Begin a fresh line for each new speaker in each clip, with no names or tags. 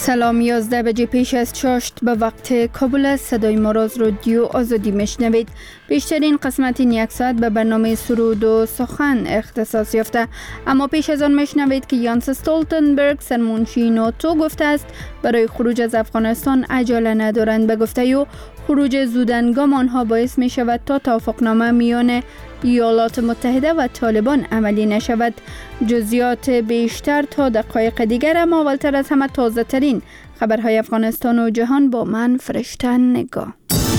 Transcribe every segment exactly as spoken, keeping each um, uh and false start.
سلام، یازده بجه پیش از چاشت به وقت کابل است. صدای ما را از رادیو آزادی میشنوید. بیشترین قسمت این یک ساعت به برنامه سرود و سخن اختصاص یافته، اما پیش از آن میشنوید که یانس استولتنبرگ سرمنشی ناتو گفته است برای خروج از افغانستان عجله ندارند. به گفته او خروج زودهنگام آنها باعث می شود تا توافقنامه میان ایالات متحده و طالبان عملی نشود. جزئیات بیشتر تا دقایق دیگر، اما اولتر از همه تازه ترین خبرهای افغانستان و جهان با من فرشته نگاه.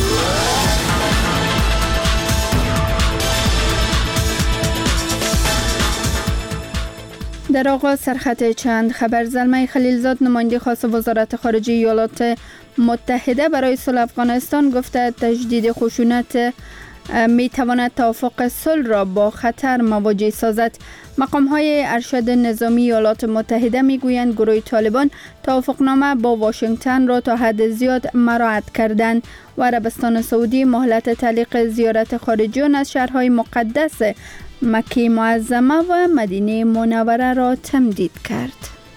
در آغاز سرخط چند خبر. زلمه خلیلزاد نماینده خاص وزارت خارجه ایالات متحده برای صلح افغانستان گفته تجدید خشونت می تواند توافق صلح را با خطر مواجه سازد. مقام های ارشد نظامی ایالات متحده می گویند گروه طالبان توافقنامه با واشنگتن را تا حد زیاد مراعات کردند و عربستان سعودی مهلت تعلیق زیارت خارجیان از شهرهای مقدس مکه معظمه و مدینه منوره را تمدید کرد.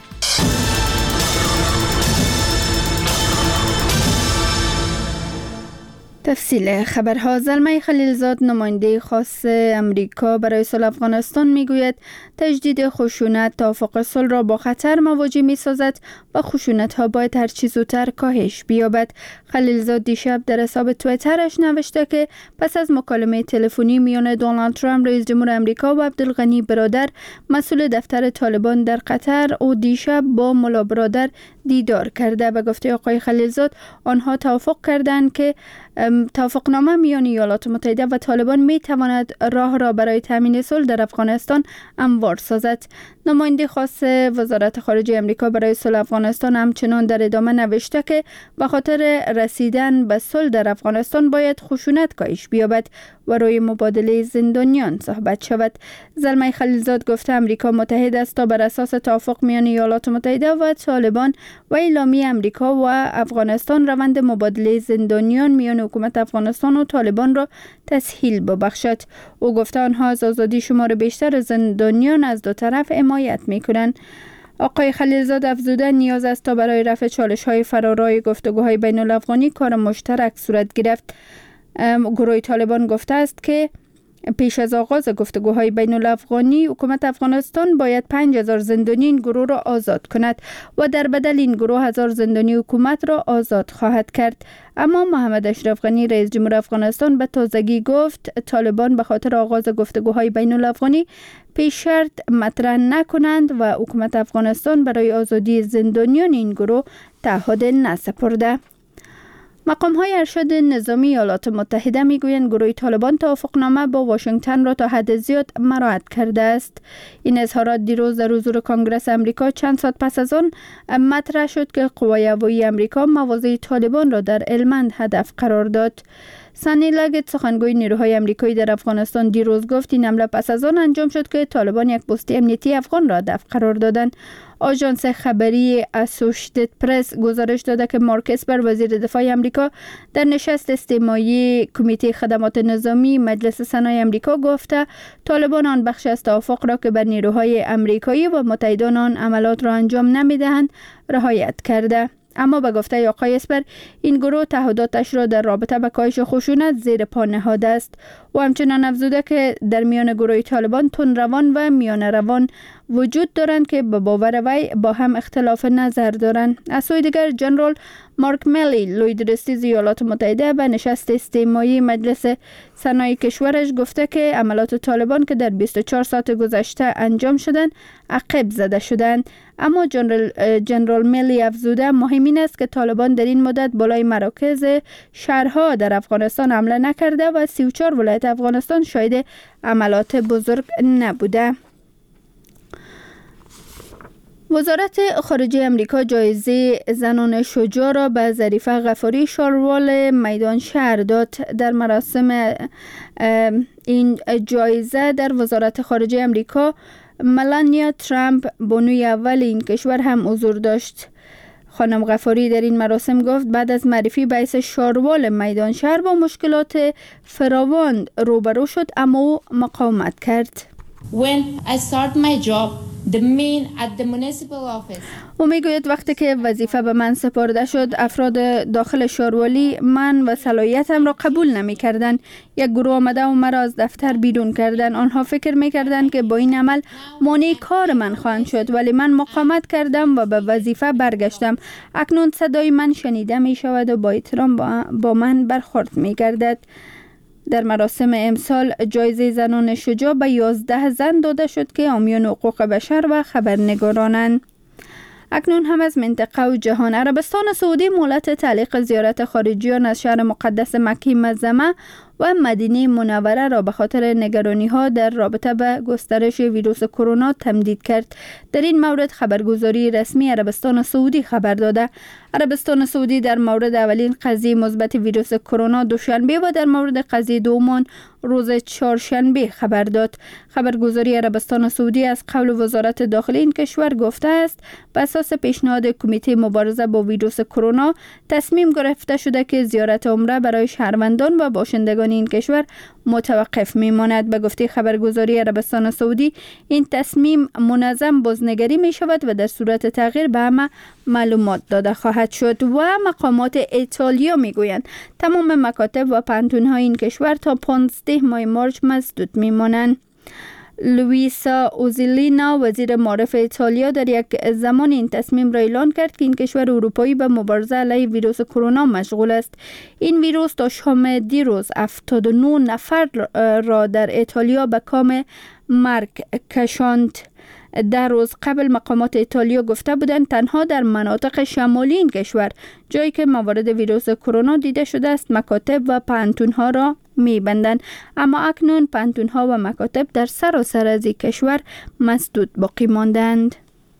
تفصیل خبرها. زلمه خلیلزاد نماینده خاص امریکا برای صلح افغانستان میگوید تجدید خشونت توافق صلح را با خطر مواجه می سازد و خشونت ها باید هر چه زودتر کاهش بیابد. خلیلزاد دیشب در حساب توییترش نوشته که پس از مکالمه تلفنی میان دونالد ترامپ رئیس جمهور امریکا و عبدالغنی برادر مسئول دفتر طالبان در قطر او دیشب با ملا برادر دیدار کرده. به گفته آقای خلیلزاد آنها توافق کردند که توافقنامه میان ایالات متحده و طالبان می تواند راه را برای تامین صلح در افغانستان هموار سازد. نماینده خاص وزارت خارجه امریکا برای صلح افغانستان همچنان در ادامه نوشته که به خاطر رسیدن به صلح در افغانستان باید خشونت کاهش بیابد و روی مبادله زندانیان صحبت شود. زلمه خلیلزاد گفته امریکا متحد است تا بر اساس توافق میان ایالات متحده و طالبان و اعلامیه امریکا و افغانستان روند مبادله زندانیان میان حکومت افغانستان و طالبان را تسهیل ببخشد. او گفته آنها از آزادی شمار بیشتر زندانیان از دو طرف حمایت میکنند. آقای خلیلزاد افزوده نیاز است تا برای رفع چالش‌های فرارای گفتگوهای بین الافغانی کار مشترک صورت گرفت. گروه طالبان گفته است که پیش از آغاز گفتگوهای بین الافغانی حکومت افغانستان باید پنج هزار زندانی این گروه را آزاد کند و در بدل این گروه هزار زندانی حکومت را آزاد خواهد کرد. اما محمد اشرف غنی رئیس جمهور افغانستان به تازگی گفت طالبان به خاطر آغاز گفتگوهای بین الافغانی پیش شرط مطرح نکنند و حکومت افغانستان برای آزادی زندانیان این گروه تعهد نسپرده. مقام های ارشد نظامی ایالات متحده می گویند گروه طالبان توافقنامه با واشنگتن را تا حد زیاد مراعات کرده است. این اظهارات دیروز در حضور کنگره امریکا چند ساعت پس از آن مطرح شد که قوای هوایی امریکا مواضع طالبان را در هلمند هدف قرار داد. سانی لگت سخنگوی نیروهای امریکایی در افغانستان دیروز گفت این حمله پس از آن انجام شد که طالبان یک پست امنیتی افغان را هدف قرار دادند. آژانس خبری اسوشیتد پرس گزارش داده که مارک اسپر وزیر دفاع امریکا در نشست استماعی کمیته خدمات نظامی مجلس سنای امریکا گفته طالبان آن بخش از توافق را که بر نیروهای امریکایی و متحدان آن عملات را انجام نمیدهند رعایت کرده. اما به گفته آقای اسپر این گروه تعهداتش را در رابطه با کاهش خشونت زیر پا نهاده است و همچنان افزوده که در میان گروه طالبان تندروان و میانه روان وجود دارند که به باور وی با هم اختلاف نظر دارند. از سوی دیگر جنرال مارک میلی لوی درستیز ایالات متحده به نشست استماعی مجلس سنای کشورش گفته که عملات طالبان که در بیست و چهار ساعت گذشته انجام شدند عقب زده شدند. اما جنرال, جنرال میلی افزوده مهم این است که طالبان در این مدت بالای مراکز شهرها در افغانستان حمله نکرده و سی و چهار ولایت افغانستان شاهد عملات بزرگ نبوده. وزارت خارجه امریکا جایزه زنان شجاع را به ظریفه غفاری شاروال میدان شهر داد. در مراسم این جایزه در وزارت خارجه امریکا ملانیا ترامپ بانوی اول این کشور هم حضور داشت. خانم غفاری در این مراسم گفت بعد از معرفی باعث شاروال میدان شهر با مشکلات فراوان روبرو شد اما او مقاومت کرد.
When I started my job
او میگوید وقتی که وظیفه به من سپرده شد افراد داخل شاروالی من و صلاحیتم را قبول نمی کردن. یک گروه آمده و مرا از دفتر بیرون کردن. آنها فکر می کردن که با این عمل مانع کار من خواهند شد، ولی من مقاومت کردم و به وظیفه برگشتم. اکنون صدای من شنیده می شود و با احترام با, با من برخورد می گردد. در مراسم امسال جایزه زنان شجاع به یازده زن داده شد که حامیان حقوق بشر و خبرنگارانند. اکنون هم از منطقه و جهان. عربستان سعودی مهلت تعلیق زیارت خارجیان از شهر مقدس مکه معظمه و مدینه منوره را به خاطر نگرانی ها در رابطه با گسترش ویروس کرونا تمدید کرد. در این مورد خبرگزاری رسمی عربستان سعودی خبر داده. عربستان سعودی در مورد اولین قضیه مثبت ویروس کرونا دوشنبه و در مورد قضیه دوم روز چهارشنبه خبر داد. خبرگزاری عربستان سعودی از قول وزارت داخلی این کشور گفته است بر اساس پیشنهاد کمیته مبارزه با ویروس کرونا تصمیم گرفته شده که زیارت عمره برای شهروندان و باشندگان این کشور متوقف میماند. به گفته خبرگزاری عربستان سعودی این تصمیم منظم بازنگری می شود و در صورت تغییر به همه معلومات داده خواهد شد. و مقامات ایتالیا می گویند تمام مکاتب و پانتون‌های این کشور تا پانزده ماه مارچ مسدود می مانند. لوئیسا اوزیلینا وزیر معارف ایتالیا در یک زمان این تصمیم را اعلان کرد که این کشور اروپایی به مبارزه علیه ویروس کرونا مشغول است. این ویروس تا شام دیروز هفتاد و نه نفر را در ایتالیا به کام مرگ کشاند. در روز قبل مقامات ایتالیا گفته بودند تنها در مناطق شمالی این کشور جایی که موارد ویروس کرونا دیده شده است مکاتب و پانتون‌ها را می‌بندند، اما اکنون پانتون‌ها و مکاتب در سراسر از این کشور مسدود باقی ماندند.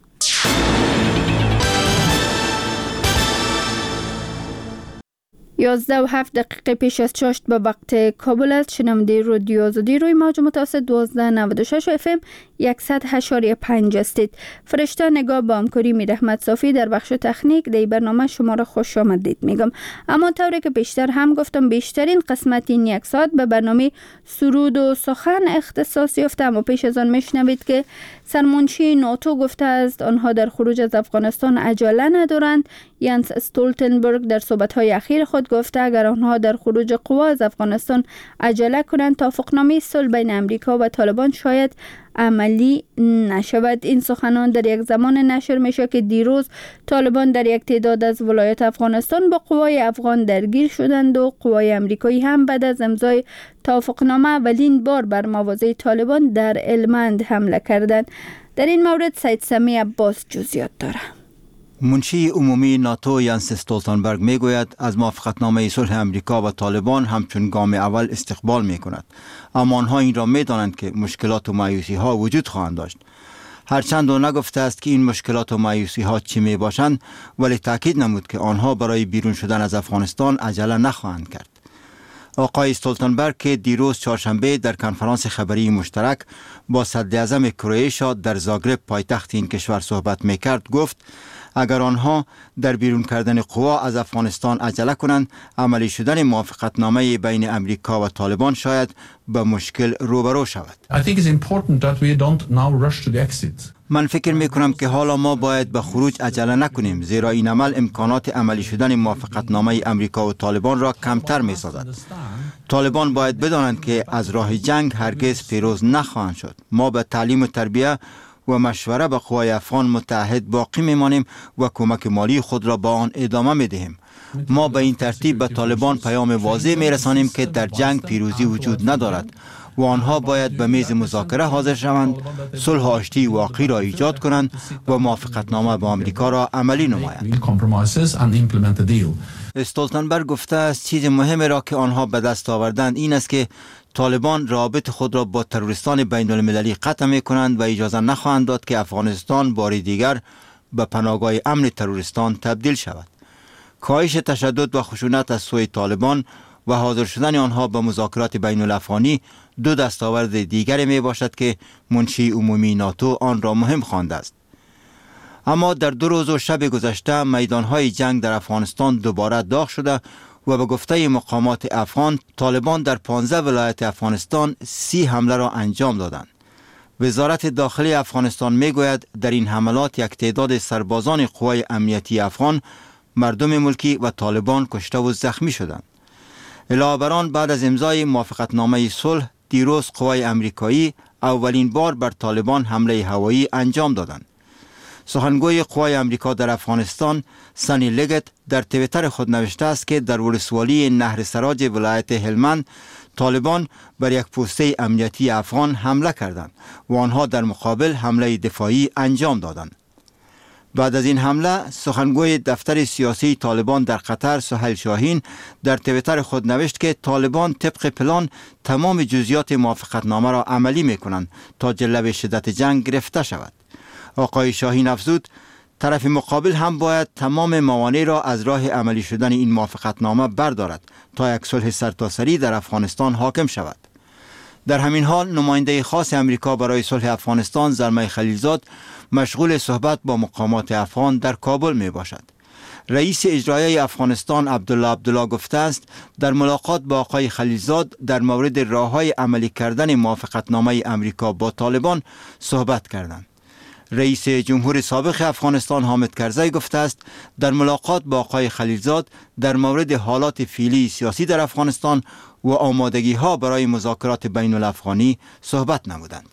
یازده و هفت دقیقه پیش از چاشت به وقت کابل است. شنونده رادیو آزادی روی موج متوسط دوازده نود و شش اف ام صد و هشت اشاریه پنج هستید. فرشته نگاه با همکاری میر احمد صافی در بخش تکنیک در برنامه شما را خوش آمدید میگم. اما طوری که بیشتر هم گفتم بیشترین قسمت این یک ساعت به برنامه سرود و سخن اختصاص یافته، اما پیش از آن میشنوید که سرمنشی ناتو گفته است آنها در خروج از افغانستان عجله ندارند. یانس استولتنبرگ در صحبت‌های اخیر خود گفته اگر آنها در خروج قوا از افغانستان عجله کنند توافقنامه صلح بین امریکا و طالبان شاید عملی نشود. این سخنان در یک زمان نشر میشه که دیروز طالبان در یک تعداد از ولایات افغانستان با قوای افغان درگیر شدند و قوای امریکایی هم بعد از امضای توافقنامه اولین بار بر مواضع طالبان در هلمند حمله کردند. در این مورد سید سمی عباس جزئیات داره.
منشی عمومی ناتو یانس استولتنبرگ میگوید از موافقتنامه صلح امریکا و طالبان همچون گام اول استقبال میکند، اما آنها این را میدانند که مشکلات و مایوسی ها وجود خواهند داشت. هرچند او نگفته است که این مشکلات و مایوسی ها چی می باشند، ولی تاکید نمود که آنها برای بیرون شدن از افغانستان عجله نخواهند کرد. آقای استولتنبرگ که دیروز چهارشنبه در کنفرانس خبری مشترک با صدر اعظم کرواتیا در زاگرب پایتخت این کشور صحبت میکرد گفت اگر آنها در بیرون کردن قوا از افغانستان عجله کنند عملی شدن موافقتنامه بین امریکا و طالبان شاید به مشکل روبرو شود. من فکر می کنم که حالا ما باید به خروج عجله نکنیم، زیرا این عمل امکانات عملی شدن موافقتنامه امریکا و طالبان را کمتر می سازد. طالبان باید بدانند که از راه جنگ هرگز پیروز نخواهند شد. ما به تعلیم و تربیت و مشوره به قوای افغان متحد باقی میمانیم و کمک مالی خود را با آن ادامه میدهیم. ما به این ترتیب به طالبان پیام واضح میرسانیم که در جنگ پیروزی وجود ندارد و آنها باید به میز مذاکره حاضر شوند، صلح و آشتی واقعی را ایجاد کنند و موافقتنامه با آمریکا را عملی نمایند. استولتنبرگ گفته است چیز مهمی را که آنها به دست آوردند این است که طالبان رابط خود را با تروریستان بین المللی قطع می کنند و اجازه نخواهند داد که افغانستان بار دیگر به پناهگاه امن تروریستان تبدیل شود. کاهش تشدد و خشونت از سوی طالبان و حاضر شدن آنها به مذاکرات بین الافغانی دو دستاورد دیگری می باشد که منشی عمومی ناتو آن را مهم خوانده است. اما در دو روز و شب گذشته میدانهای جنگ در افغانستان دوباره داغ شده و به گفته مقامات افغان طالبان در پانزده ولایت افغانستان سی حمله را انجام دادند. وزارت داخلی افغانستان میگوید در این حملات یک تعداد سربازان قوای امنیتی افغان، مردم ملکی و طالبان کشته و زخمی شدند. علاوه بر آن بعد از امضای موافقتنامه صلح دیروز قوای امریکایی اولین بار بر طالبان حمله هوایی انجام دادند. سخنگوی قوای امریکا در افغانستان سانی لگت در توییتر خود نوشته است که در ولسوالی نهر سراج ولایت هلمند طالبان بر یک پوسته امنیتی افغان حمله کردند و آنها در مقابل حمله دفاعی انجام دادند. بعد از این حمله سخنگوی دفتر سیاسی طالبان در قطر سهیل شاهین در توییتر خود نوشت که طالبان طبق پلان تمام جزئیات موافقتنامه را عملی می‌کنند تا جلب شدت جنگ گرفته شود. آقای شاهین افزود طرف مقابل هم باید تمام موانع را از راه عملی شدن این موافقتنامه بردارد تا یک صلح سرتاسری در افغانستان حاکم شود. در همین حال نماینده خاص امریکا برای صلح افغانستان زلمه خلیلزاد مشغول صحبت با مقامات افغان در کابل می باشد. رئیس اجرایی افغانستان عبدالله عبدالله گفته است در ملاقات با آقای خلیلزاد در مورد راه‌های عملی کردن موافقتنامه امریکا با طالبان صحبت کردند. رئیس جمهور سابق افغانستان حامد کرزی گفته است در ملاقات با آقای خلیلزاد در مورد حالات فعلی سیاسی در افغانستان و آمادگی ها برای مذاکرات بین الافغانی صحبت نمودند.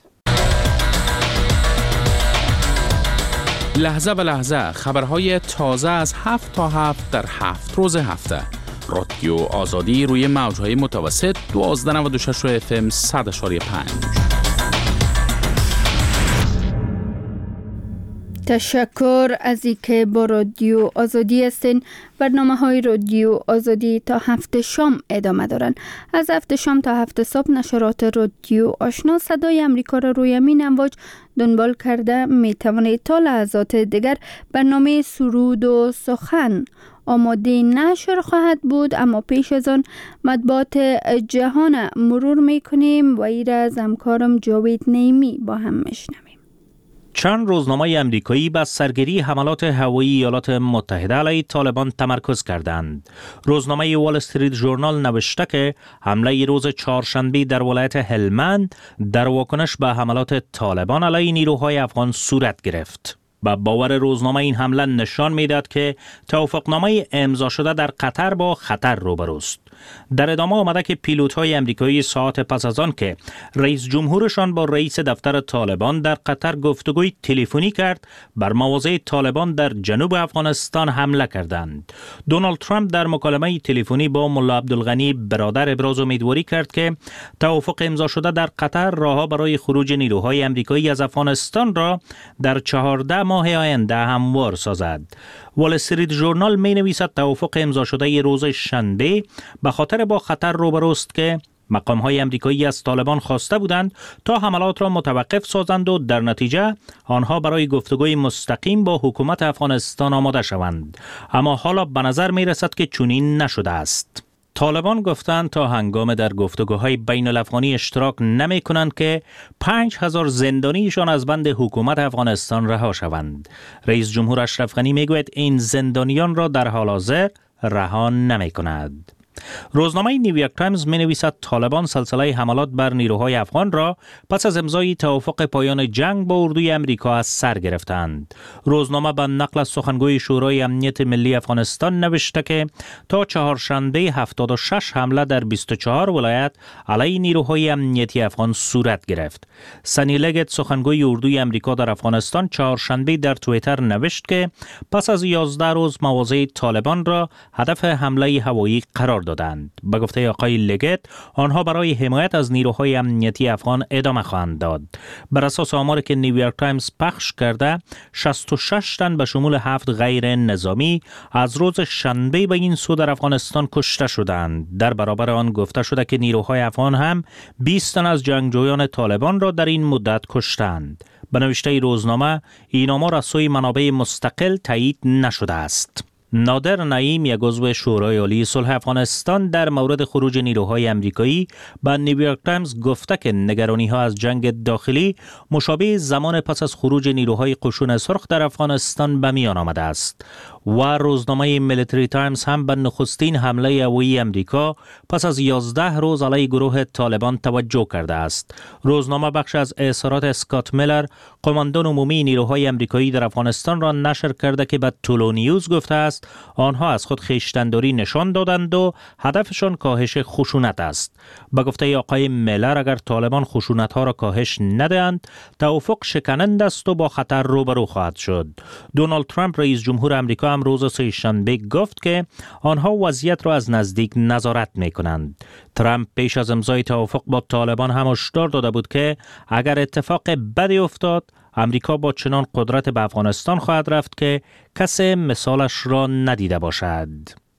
لحظه به لحظه خبرهای تازه از هفت تا هفت در هفت روز هفته. رادیو آزادی روی موجهای متوسط دوازده و نود و شش اف ام صد و پنج.
تشکر از اینکه با رادیو آزادی هستین. برنامه های رادیو آزادی تا هفت شام ادامه دارن. از هفت شام تا هفت صبح نشرات رادیو آشنا صدای امریکا را روی این امواج دنبال کرده می توانید. تا لحظات دیگر برنامه سرود و سخن آماده نشر خواهد بود، اما پیش از آن مطبوعات جهان مرور می کنیم و ایر از همکارم جاوید نیمی با هم میشنویم.
چند روزنامه امریکایی به سرگیری حملات هوایی ایالات متحده علیه طالبان تمرکز کردند. روزنامه وال استریت ژورنال نوشته که حمله روز چهارشنبه در ولایت هلمند در واکنش به حملات طالبان علیه نیروهای افغان صورت گرفت. با باور روزنامه این حمله نشان میداد که توافقنامه امضا شده در قطر با خطر روبروست. در ادامه آمده که پیلوت‌های امریکایی ساعت پس از آن که رئیس جمهورشان با رئیس دفتر طالبان در قطر گفتگوی تلفنی کرد، بر مواضع طالبان در جنوب افغانستان حمله کردند. دونالد ترامپ در مکالمه تلفنی با ملا عبدالغنی برادر ابراز امیدواری کرد که توافق امضا شده در قطر راه‌ها برای خروج نیروهای امریکایی از افغانستان را در چهارده ماه آینده هموار سازد. وال استریت ژورنال می نویسد توافق امضا شده روز شنبه به خاطر با خطر روبروست که مقام‌های امریکایی از طالبان خواسته بودند تا حملات را متوقف سازند و در نتیجه آنها برای گفتگوی مستقیم با حکومت افغانستان آماده شوند. اما حالا به نظر می رسد که چنین نشده است. طالبان گفتند تا هنگام در گفتگوهای بین الافغانی اشتراک نمی کنند که پنج هزار زندانیشان از بند حکومت افغانستان رها شوند. رئیس جمهور اشرف غنی می گوید این زندانیان را در حال حاضر رها نمی کند. روزنامه نیویورک تایمز می نویسد طالبان سلسله حملات بر نیروهای افغان را پس از امضای توافق پایان جنگ با اردوی امریکا از سر گرفتند. روزنامه به نقل از سخنگوی شورای امنیت ملی افغانستان نوشته که تا چهارشنبه هفتاد و شش حمله در بیست و چهار ولایت علیه نیروهای امنیتی افغان صورت گرفت. سانی لگت سخنگوی اردوی امریکا در افغانستان چهارشنبه در توییتر نوشت که پس از یازده روز مواضع طالبان را هدف حمله هوایی قرار دادند. به گفته آقای لگت آنها برای حمایت از نیروهای امنیتی افغان ادامه خواهند داد. بر اساس آماری که نیویورک تایمز پخش کرده شصت و شش تن به شمول هفت غیر نظامی از روز شنبه به این سو در افغانستان کشته شدند. در برابر آن گفته شده که نیروهای افغان هم بیست تن از جنگجویان طالبان را در این مدت کشتند. به نوشته روزنامه این آمار از سوی منابع مستقل تایید نشده است. نادر نعیم، یک عضو شورای عالی صلح افغانستان، در مورد خروج نیروهای امریکایی به نیویورک تایمز گفته که نگرانی‌ها از جنگ داخلی مشابه زمان پس از خروج نیروهای قشون سرخ در افغانستان به میان آمده است و روزنامه میلیتری تایمز هم به نخستین حمله هوایی امریکا پس از یازده روز علیه گروه طالبان توجه کرده است. روزنامه بخش از اظهارات اسکات میلر، قماندان عمومی نیروهای امریکایی در افغانستان را نشر کرده که به تولو نیوز گفته است آنها از خود خویشتن‌داری نشان دادند و هدفشان کاهش خشونت است. به گفته آقای میلر، اگر طالبان خشونت‌ها را کاهش ندهند، توافق شکننده است و با خطر روبرو خواهد شد. دونالد ترامپ رئیس جمهور امریکا هم روز سه‌شنبه گفت که آنها وضعیت را از نزدیک نظارت می‌کنند. ترامپ پیش از امضای توافق با طالبان هم هشدار داده بود که اگر اتفاق بدی افتاد، امریکا با چنان قدرت به افغانستان خواهد رفت که کسی مثالش را ندیده باشد.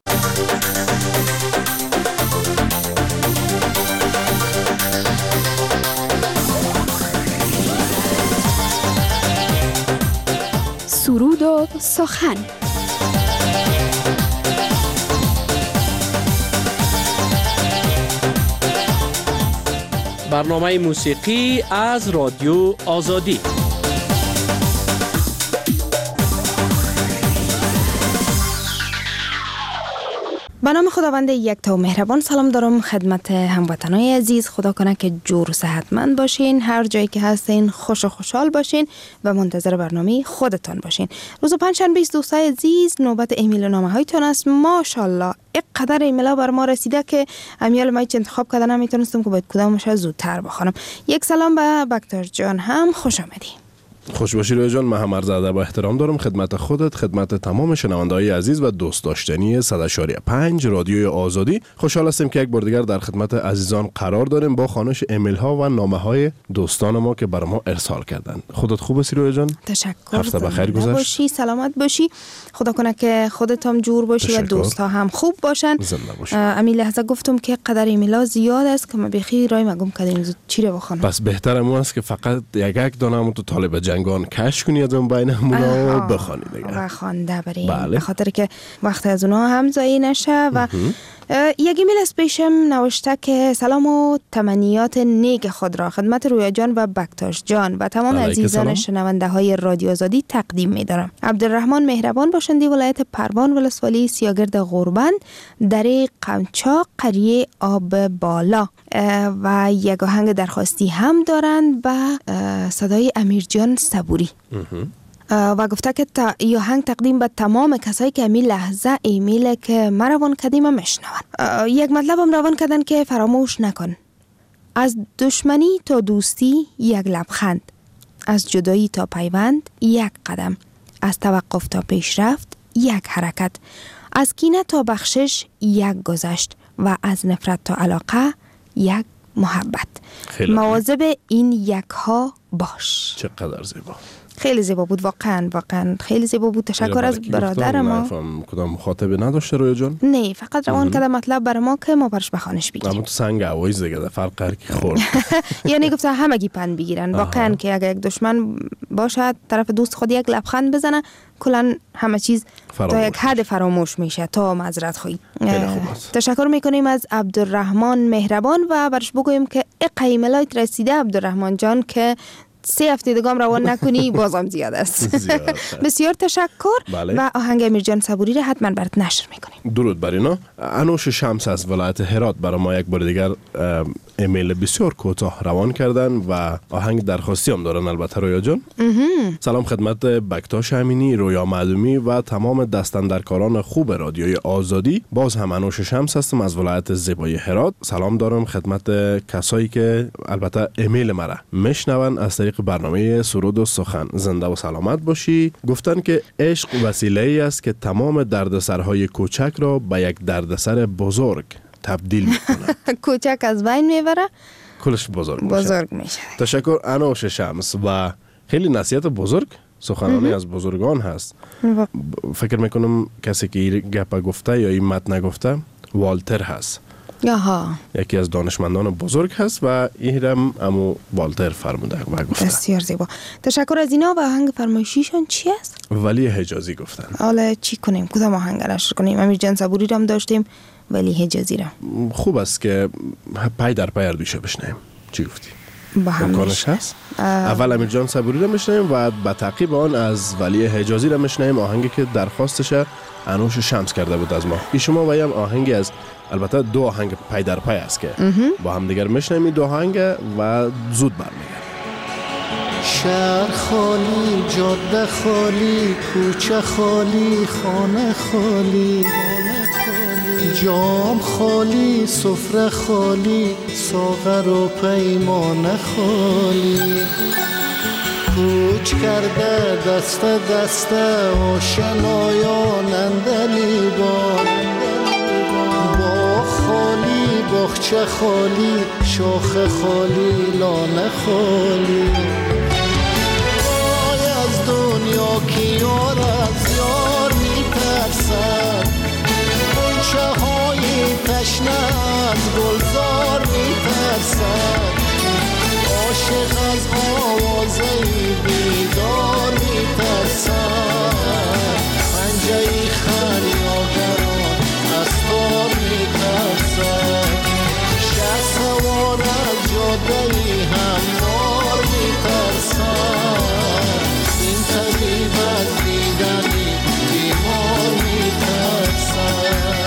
سرود و سخن.
برنامه موسیقی از رادیو آزادی.
به نام خداوند یکتا و مهربان سلام دارم خدمت هموطنای عزیز. خدا کنه که جور و صحتمند باشین، هر جایی که هستین خوش و خوشحال باشین و منتظر برنامه خودتان باشین. روز پنجشنبه دوستای عزیز نوبت ایمیل و نامه هایتون است. ماشاءالله اینقدر ایمیل ها بر ما رسیده که امیال ما انتخاب کرده نمیتونستم که باید کدامش زودتر بخونم. یک سلام به بکتر جان، هم خوش آمدی.
خوش باشی روی جان. من هم عرض ادب و احترام دارم خدمت خودت، خدمت تمام شنونده‌های عزیز و دوست داشتنی صد و پنج رادیوی آزادی. خوشحال هستیم که یک بار دیگر در خدمت عزیزان قرار داریم با خوانش ایمیل ها و نامه های دوستان ما که برای ما ارسال کردن. خودت خوب هستی روی جان؟
تشکر.
هفته بخیر گذشت
باشی، سلامت باشی. خدا کنه که خودت هم جور باشی تشکر. و دوستا هم خوب باشن.
زنده باشی.
امی لحظه گفتم که قدر ایمیل ها زیاد است که ما بخی رای مگم کردیم زود چی رو بخونم.
بس بهتره است که فقط یک یک دانه تو طالب جنگان کش کنی از اون بین همونا و بخوانی دیگه
و خوانده بریم
بله.
به خاطر که وقت از اونها هم ضایع نشه. و یک ایمیل از پیشم نوشته که سلام و تمنیات نیک خود را خدمت رویا جان و بکتاش جان و تمام عزیزان شنونده های رادیو آزادی تقدیم می دارم. عبدالرحمن مهربان باشندی ولایت پروان ولسوالی سیاگرد غربند در قمچاق قریه آب بالا و یک آهنگ درخواستی هم دارند به صدای امیر جان صبوری و گفته که تا ای آهنگ تقدیم به تمام کسایی که امی لحظه ایمیل که ما روان کردیم میشنون. یک مطلب هم روان کردن که فراموش نکن، از دشمنی تا دوستی یک لبخند، از جدایی تا پیوند یک قدم، از توقف تا پیشرفت یک حرکت، از کینه تا بخشش یک گذشت و از نفرت تا علاقه یک محبت. مواظب این یک ها باش.
چقدر زیبا.
خیلی زیبا بود، واقعا واقعا خیلی زیبا بود. تشکر از برادر ما.
کدام مخاطب نداشته روی جان؟
نه، فقط روان کرده مطلب برای ما که ما برش بخوانش بگیریم.
اما تو سنگ هوایز دیگه فرق قرکی خورد.
یعنی گفته همگی پند بگیرن. واقعا که اگه یک دشمن باشد طرف دوست خود یک لبخند بزنه کلا همه چیز تا یک حد فراموش میشه تا معذرت خواهی. تشکر میکنیم از عبدالرحمن مهربان و برش بگوییم که ایمیلات رسیده عبدالرحمن جان که سه هفته دیگه هم روان نکنی بازم زیاد است. زیاد بسیار تشکر. بله. و آهنگ امیر جان صبوری را حتما برات نشر میکنیم.
درود بر اینا. انوش شمس از ولایت هرات برای ما یک بار دیگر ایمیل بسیار کوتاه روان کردن و آهنگ درخواستی هم دارن البته رویا جان. سلام خدمت بکتاش امینی، رویا معلومی و تمام دستاندرکاران خوب رادیوی آزادی. باز هم انوش شمس هستم از ولایت زیبای هرات. سلام دارم خدمت کسایی که البته ایمیل مرا میشنون از طریق برنامه سرود و سخن. زنده و سلامت باشی. گفتن که عشق وسیله ای است که تمام دردسرهای کوچک را به یک دردسر بزرگ تبدیل میکنه.
کوچک از بین میبره
کلش بزرگ میشه.
بزرگ میشه.
تشکر انوش شمس و خیلی نصیحت بزرگ سخنانی از بزرگان هست. فکر میکنم کسی که این گپ گفته یا این متن گفته والتر هست.
آها.
یکی از دانشمندان بزرگ هست و این هم امو والتر فرموده و گفته.
بسیار زیبا. تشکر از اینا. و آهنگ فرمایشیشون چی است؟
ولی حجازی گفتن.
حالا چی کنیم؟ کدام آهنگ نشر کنیم؟ امیر جان صبوری رو هم داشتیم، ولی حجازی رو.
خوب است که پای در پای اردوشه بشنیم. چی گفتی؟
با هم
امکانش هست؟ اول امیر جان صبوری رو میشنیم و به تعقیب آن از ولی حجازی رو میشنیم، آهنگی که درخواستش انوش شمس کرده بود از ما. ای شما و هم آهنگی از، البته دو آهنگ پای در پای است که با هم دیگر میشنیم این دو آهنگ و زود برمیگردیم.
شهر خالی، جاده خالی، کوچه خالی، خانه خالی، جام خالی، سفره خالی، ساغر و پیمانه خالی. کوچ کرده دست دست آشنایان اندلیبان، با خالی باغچه خالی، شاخ خالی، لانه خالی. وای از دنیا که یار از یار میترسد، غنچه های تشنه از گلزار میترسد، عاشق از آوازه بیدار میترسد، پنجه خریاگران از تار میترسد، شه سوار از جاده هموار میترسد، این طبیب از دیدنی بیمار میترسد.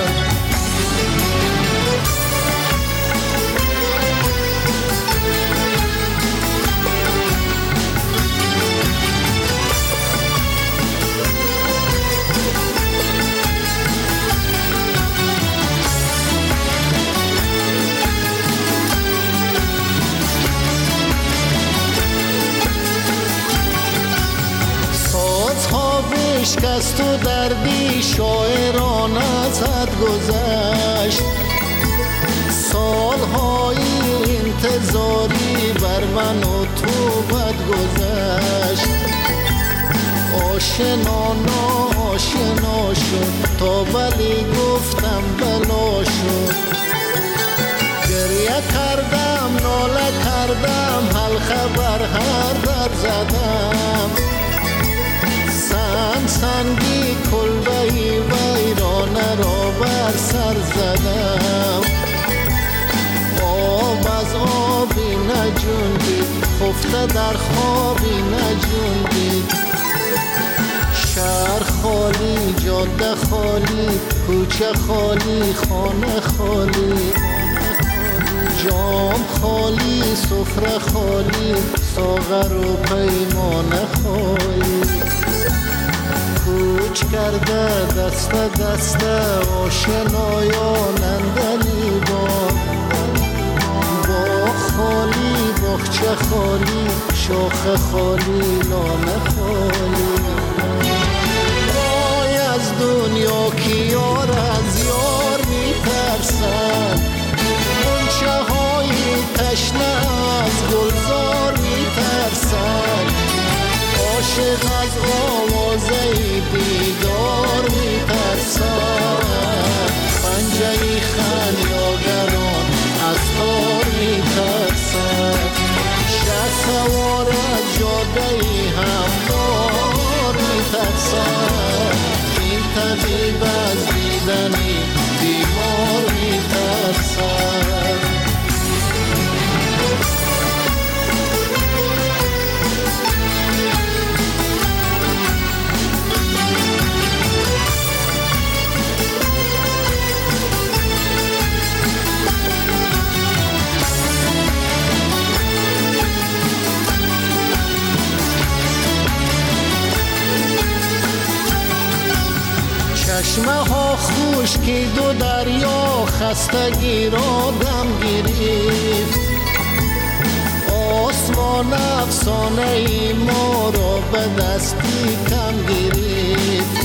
بشکست و دردی شاعران ازت گذشت، سالهای انتظاری بر من و تو بد گذشت، آشنا ناآشنا شد تا ولی گفتم بلا شد، گریه کردم ناله کردم حل خبر هر در زدم، سنگ سنگی کلبهی ویرانه را بر سر زدم، آب از آبی نجوندید خفته در خوابی نجوندید، شهر خالی جاده خالی کوچه خالی خانه خالی، جام خالی سفره خالی ساغر و پیمانه خالی. کوچ کرده دست دست آشنایان اندلیبان، با خالی باغچه خالی شاخ خالی لانه خالی. وای از دنیا که یار از یار میترسد، غنچه های تشنه از گلزار میترسد، عاشق از آوازه بیدار میترسد، پنجه خریاگران از تار میترسد، شه سوار از جاده هموار میترسد، این طبیب از دیدنی بیمار میترسد. چشمه ها خشکید و دریا خستگی را دم گرفت، آسمان افسانه ای ما را به دستی کم گرفت،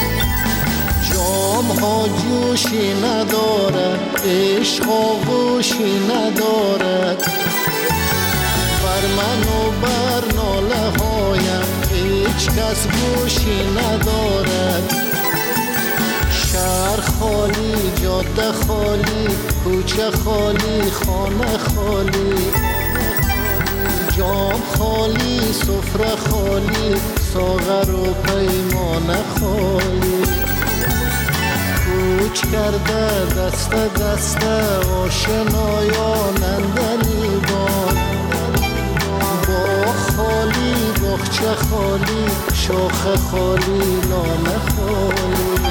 جام ها جوشی ندارد عشق آغوشی ندارد، بر من و بر ناله هایم هیچ کس گوشی ندارد، شهر خالی، جاده خالی، کوچه خالی، خانه خالی، جام خالی، سفره خالی، ساغر و پیمانه خالی. کوچ کرده دست دست آشنایان اندلیبان، باغ خالی، باغچه خالی، شاخه خالی، لانه خالی.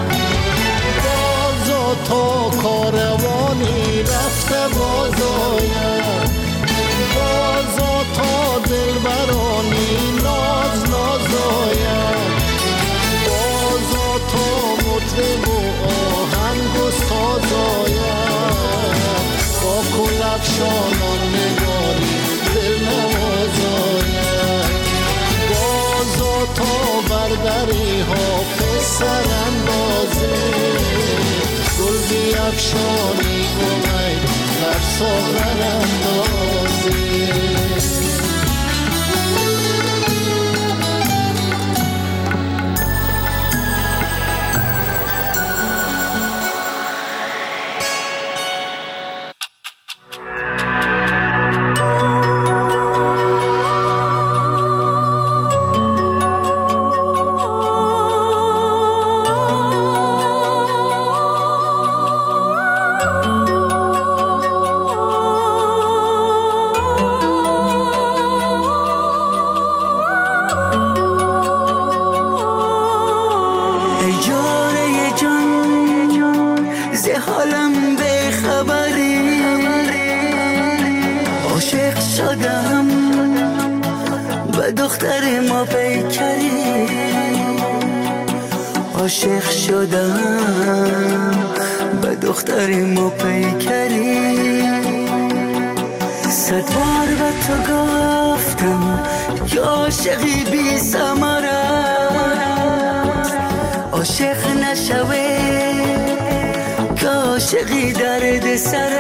بازا تا کاروانی رفته بازاید، بازا تا دلبرانی ناز نازاید، بازا تا مطرب و آهنگ و سازاید، با کلفشانان نگاری دل نوازاید، بازا تا بردری ها پسر اندازه، گل بیفشانی امید در ساغر اندازه.
عاشق شدم به دختر ما پیکری، صد بار به تو گفتم که عاشقی بی ثمر است، عاشق نشوه که عاشقی درد سر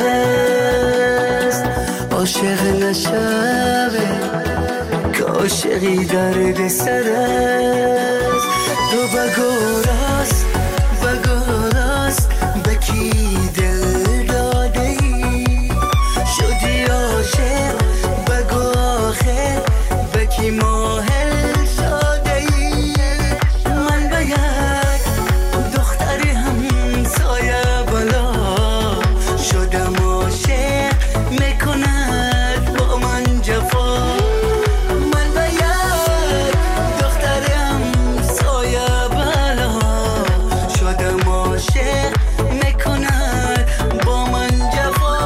است، عاشق نشوه که عاشقی درد سر است. تو بگو راست بگو راست به کی دل داده ای، شدی عاشق بگو آخر به کی ماهل شده ای. من به یک دختر همسایه بالا شدم عاشق میکند با من جفا، من به یک دختر همسایه بالا شدم عاشق میکند با من جفا.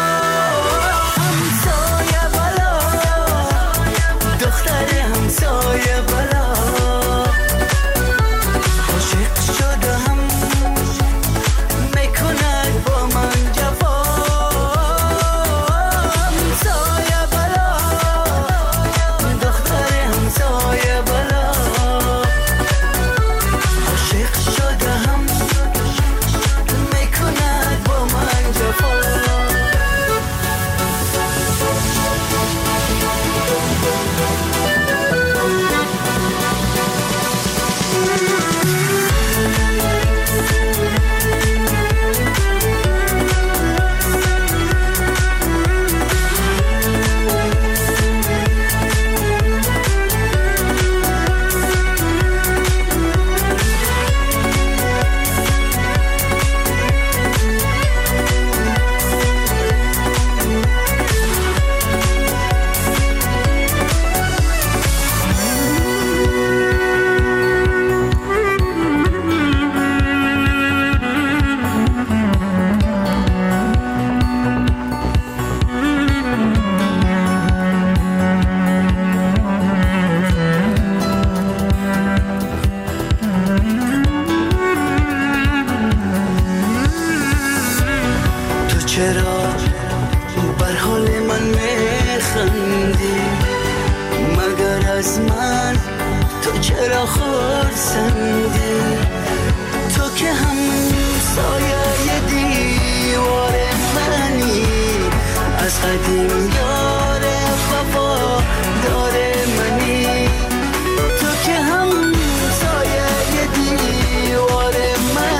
همسایه بالا دختر همسایه بالا عاشق شدم میکند با من جفا. همسایه بالا دختر همسایه بالا عاشق شدم میکند با من جفا. تو چرا بر حال من میخندی، مگر از من تو چرا خرسندی؟ تو که همسایه دیوار منی، از قدیم یار وفا داره منی. تو که همسایه دیوار منی،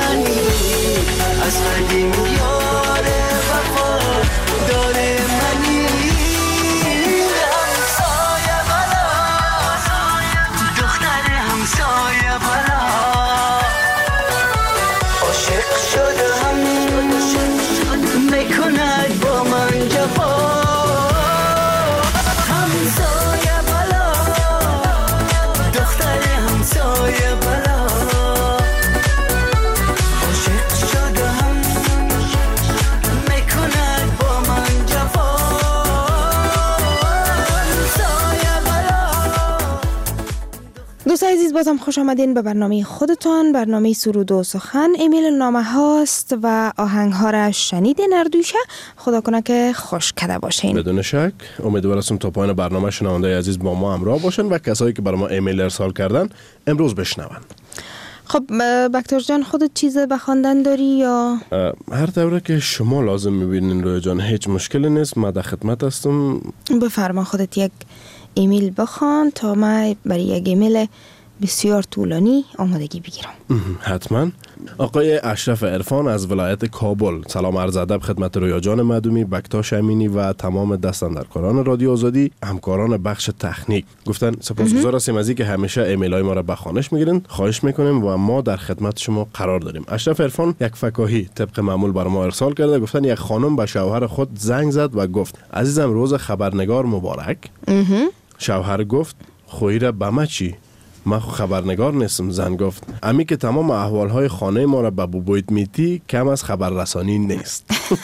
دوستان عزیز، بازم خوش آمدین به برنامه خودتان، برنامه سرود و سخن. ایمیل نامه هاست و آهنگ ها را شنیدین اردوشه. خدا کنه که خوش کده باشین.
بدون شک امیدوار هستم تا پایان برنامه شنونده عزیز با ما همراه باشن و کسایی که برای ما ایمیل ارسال کردن امروز بشنون.
خب بکتر جان، خودت چیز بخواندن داری یا؟
هر دوره که شما لازم میبینین روی جان، هیچ مشکلی نیست، ما در خدمت هستم.
بفرما خودت یک ایمیل بخوان تا ما برای یک ایمیل بسیار طولانی آمادگی بگیرم.
حتما. آقای اشرف عرفان از ولایت کابل، سلام عرض ادب خدمت رویا جان معدومی، بکتاش امینی و تمام دستاندرکاران رادیو آزادی، همکاران بخش تکنیک. گفتن سپاسگزار هستیم از اینکه همیشه ایمیل های ما را به خوانش میگیرین. خواهش میکنیم و ما در خدمت شما قرار داریم. اشرف عرفان یک فکاهی طبق معمول برای ما ارسال کرده. گفتن یک خانم به شوهر خود زنگ زد و گفت عزیزم روز خبرنگار مبارک. شوهر گفت خویی را به ما چی؟ من خبرنگار نیستم. زن گفت امی که تمام احوالهای خانه ما را به بوبویت میتی کم از خبررسانی نیست.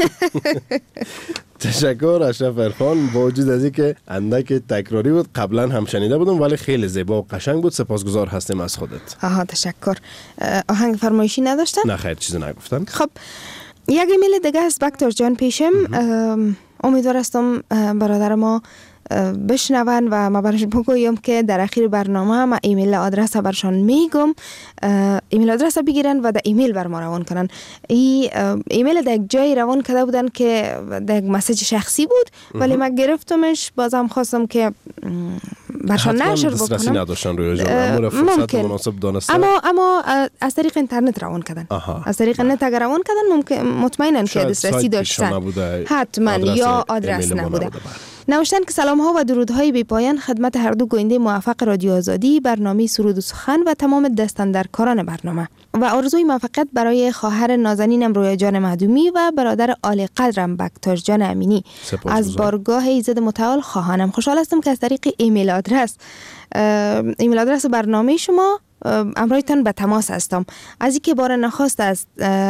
تشکر اشرف عرفان. با وجود از اینکه اندک تکراری بود، قبلا هم شنیده بودم ولی خیلی زیبا و قشنگ بود. سپاسگزار هستیم از خودت.
آها تشکر. آهنگ فرمایشی نداشتن؟
نه خیر، چیزی نگفتن.
خب یک ایمیل دیگه است بکتر جان پیشم. امیدوار هستم برادر ما بشنون و ما برش بگویم که در اخیر برنامه ما ایمیل آدرس برشان میگم، ایمیل آدرس بگیرن و در ایمیل بر ما روان کنن. ای ایمیل در یک جای روان کرده بودن که در یک مسیج شخصی بود ولی من گرفتمش، بازم خواستم که برشان نشر بکنم.
دسترسی نداشتن روی جان، فرصت مناسب دانستن.
اما اما از طریق اینترنت روان کردن. از طریق اینترنت اگر روان کردن ممکن مطمئنن که دسترسی داشتن. حتما یا آدرس نبوده. نوشتن که سلام ها و درودهای بی پایان خدمت هر دو گوینده موفق رادیو آزادی، برنامه سرود و سخن و تمام دستاندرکاران برنامه، و آرزوی موفقیت برای خواهر نازنینم رویا جان معدومی و برادر عالی قدرم بکتاش جان امینی. از بارگاه ایزد متعال خواهانم. خوشحال هستم که از طریق ایمیل آدرس ایمیل آدرس برنامه شما امرایتان به تماس هستم. از اینکه بار نخواست است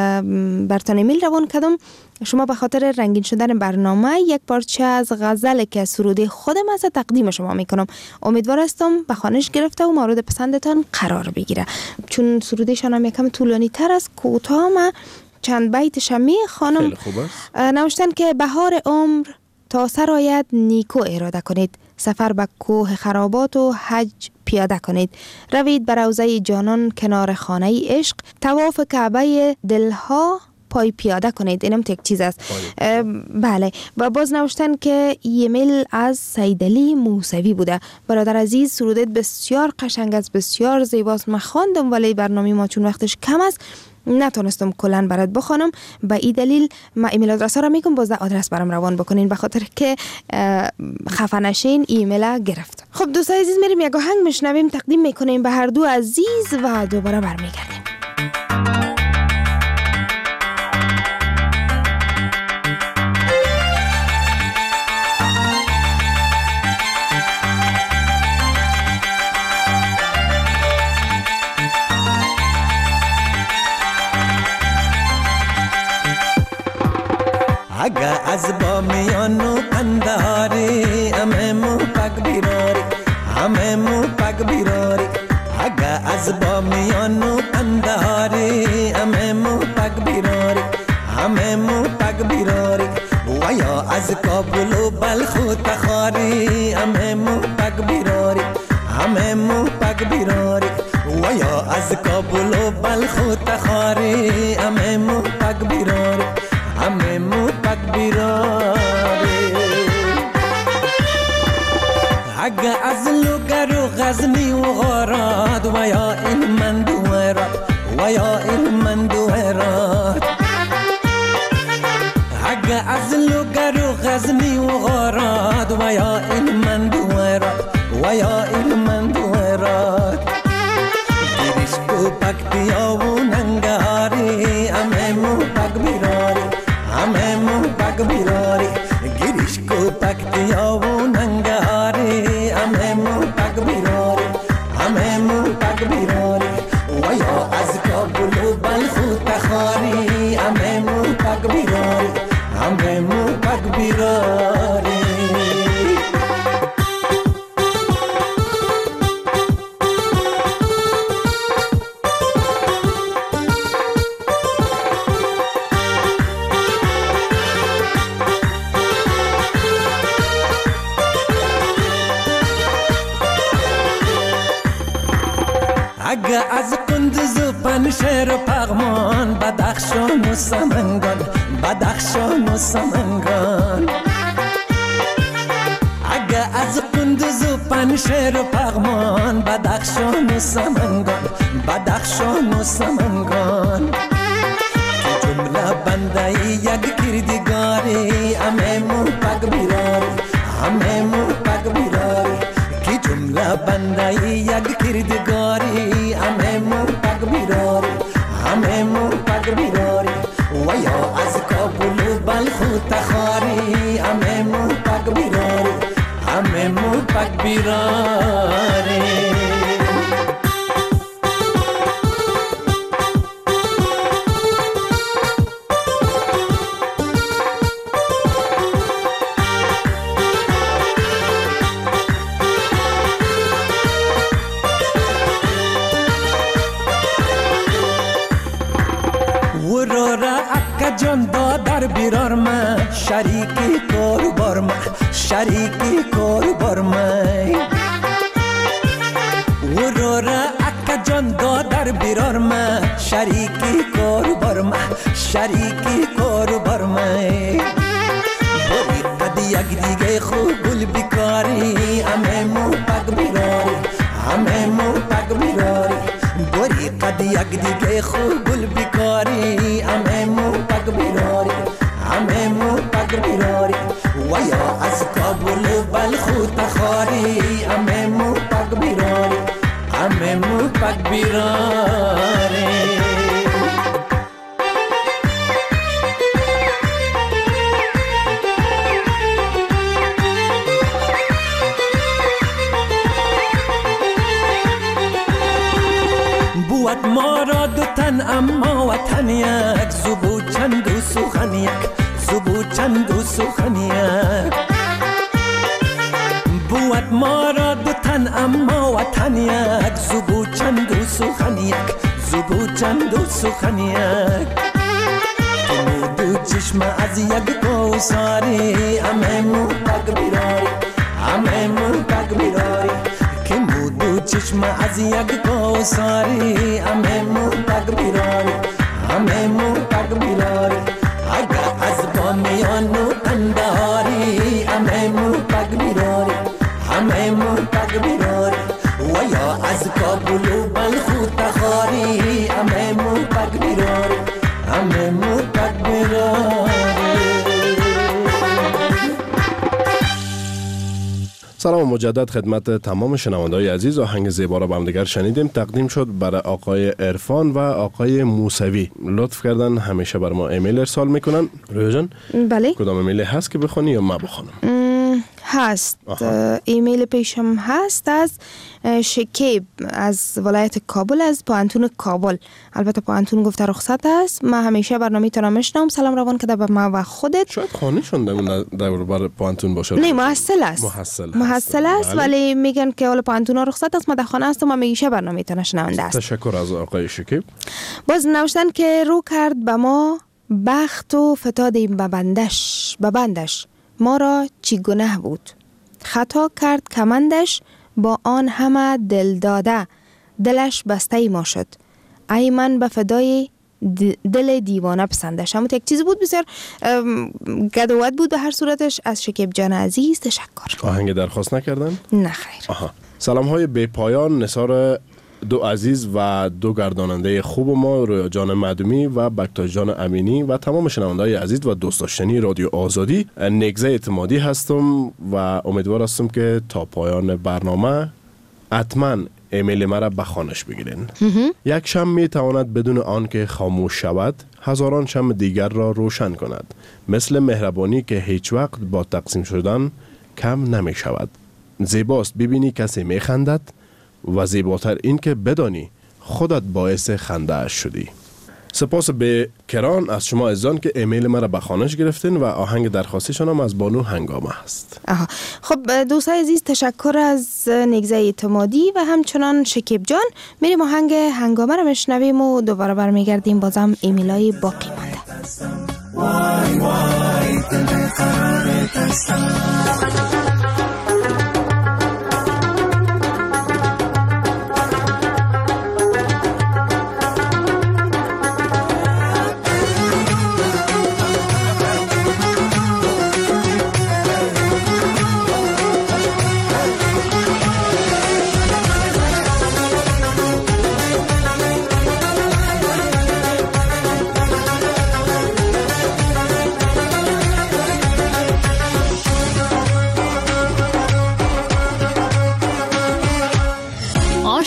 برتان ایمیل روان کردم، شما به خاطر رنگین شدن برنامه یک پارچه از غزل که سروده خودم از تقدیم شما میکنم. امیدوار هستم به خوانش گرفته و مورد پسندتان قرار بگیره. چون سرودهشان هم یکم طولانی تر از کوتاه، ما چند بیت شمی خانم.
خیلی خوب است.
نوشتن که بهار عمر تا سر آید نیکو اراده کنید، سفر به کوه خرابات و حج پیاده کنید، روید بر روضه جانان کنار خانه عشق، طواف کعبه دلها پای پیاده کنید. اینم یک چیز است. بله. و باز نوشتن که ایمیل از سیدعلی موسوی بوده. برادر عزیز، سرودت بسیار قشنگ است، بسیار زیباست. من خواندم ولی برنامه ما چون وقتش کم است نتونستم کلن برات بخونم. به این دلیل ما ایمیل آدرس ها را میگم، باز آدرس برام روان بکنین به خاطر که خفه نشین ایمیل گرفت. خب دوستان عزیز، میریم یک آهنگ میشنویم، تقدیم میکنیم به هر دو عزیز و دوباره برمیگردیم.
اگه از با میانو انداری همه مو پک بیراری، همه مو پک بیراری. اگه از با میانو انداری همه مو پک بیراری، همه مو پک بیراری. و یا از کابل و بلخ و تخاری همه مو پک بیراری، همه مو پک بیراری. و یا از کابل و بلخ و تخاری همه مو پک بیراری، همه مو پک بیراری. اگه از لوگر و غزنی و غارات و یا علمند و هرات، و یا علمند و هرات. اگه از لوگر و غزنی و غارات و یا علمند و هرات، و یا علمند و هرات. گریش کو پکتیا و ننگاری همه مو پک بیراری، همه مو پک بیراری. گریش کو پکتیا و ننگاری همه مو پک بیراری، همه مو پک بیراری. و یا از کابل و بلخ و تخاری همه مو پک بیراری، همه مو پک بیراری. اگه از قندوز و پنشیر و پغمان بدخشان و سمنگان بدخشان و سمنگان اگه از قندوز و پنشیر و پغمان بدخشان و سمنگان بدخشان و سمنگان که جمله بنده یک کردگاری همه مو پگ بیراری همه مو پگ بیراری که جمله بنده یک کردگاری همه مو پگ بیراری همه مو پگ بیراری و یا از کابل و بلخ و تخاری همه مو پگ بیراری همه مو پگ بیراری جان دادر بیرار من شریکی کار بار من شریکی کار بار من ورورا اکا جان دادر بیرار من شریکی کار بار من شریکی کار بار من باری قد یک دیگه خوب گل بیکاری همه مو پگ بیراری همه مو پگ بیراری باری قد یک دیگه خوب گل بیکاری همه مو پگ بیراری همه مو پگ بیراری و یا از کابل و بلخ و تخاری همه مو پگ بیراری همه مو پگ بیراری بود ما را دو تن اما وطن یک زبو چند و سخن یک زبو چند و سخن یک بود ما را دو تن اما وطن یک زبو چند و سخن یک زبو چند و سخن یک که مو دو چشم از یک کوساری همه مو پگ بیراری همه مو پگ بیراری که مو دو چشم از یک کوساری همه مو پگ بیراری همه مو پگ بیراری اگه از بامیان و اندهاری همه مو پگ بیراری همه مو پگ بیراری و یا از کابل و بلخ و تخاری همه مو پگ بیراری همه مو پگ بیراری.
سلام مجدد خدمت تمام شنونده‌های عزیز. آهنگ زیبا را با هم دیگر شنیدیم، تقدیم شد برای آقای عرفان و آقای موسوی. لطف کردن همیشه بر ما ایمیل ارسال میکنن. رویا جان
بله،
کدام ایمیل هست که بخونی یا ما بخونم؟
هست. ایمیل پیشم هست از شکیب از ولایت کابل، از پوانتون کابل. البته پوانتون گفته رخصت است. من همیشه برنامه تو را میشنوم. سلام روان کده به ما و خودت.
شاید خانه شونده در بر پوانتون باشه.
نه، محصل است.
محصل,
محصل است. بله. ولی میگن که اول پوانتون رخصت است. من در خانه هستم و همیشه برنامه تو شنونده است.
تشکر از آقای شکیب.
باز نوشتن که رو کرد به ما بخت و فتادیم به بندش به بندش ما را چی گناه بود، خطا کرد کمندش با آن همه دل داده، دلش بسته ما شد، ای من به فدای دل دیوانه پسندش. همون یک چیز بود بسیار گدوت بود. به هر صورتش از شکیب جان عزیز تشکر.
آهنگ درخواست نکردن؟
نه خیر.
آها. سلام های بی پایان نثار دو عزیز و دو گرداننده خوب ما، رویا جان مدومی و بکتاش جان امینی و تمام شنونده‌های عزیز و دوست داشتنی رادیو آزادی. نگزه اعتمادی هستم و امیدوار هستم که تا پایان برنامه حتما ایمیل مرا به خانش بگیرین. یک شم می تواند بدون آن که خاموش شود هزاران شم دیگر را روشن کند، مثل مهربانی که هیچ وقت با تقسیم شدن کم نمی شود. زیباست ببینی کسی می خندد و زیباتر این که بدانی خودت باعث خنده اش شدی. سپاس به کران از شما عزیزان که ایمیل مرا به خانش گرفتین و آهنگ درخواستیشان هم از بانو هنگامه هست.
آها. خب دوستای عزیز تشکر از نگزه اعتمادی و همچنان شکیب جان. میریم آهنگ هنگامه رو بشنویم و دوباره برمیگردیم بازم ایمیلای باقی مانده. وای وای دل قرار دستم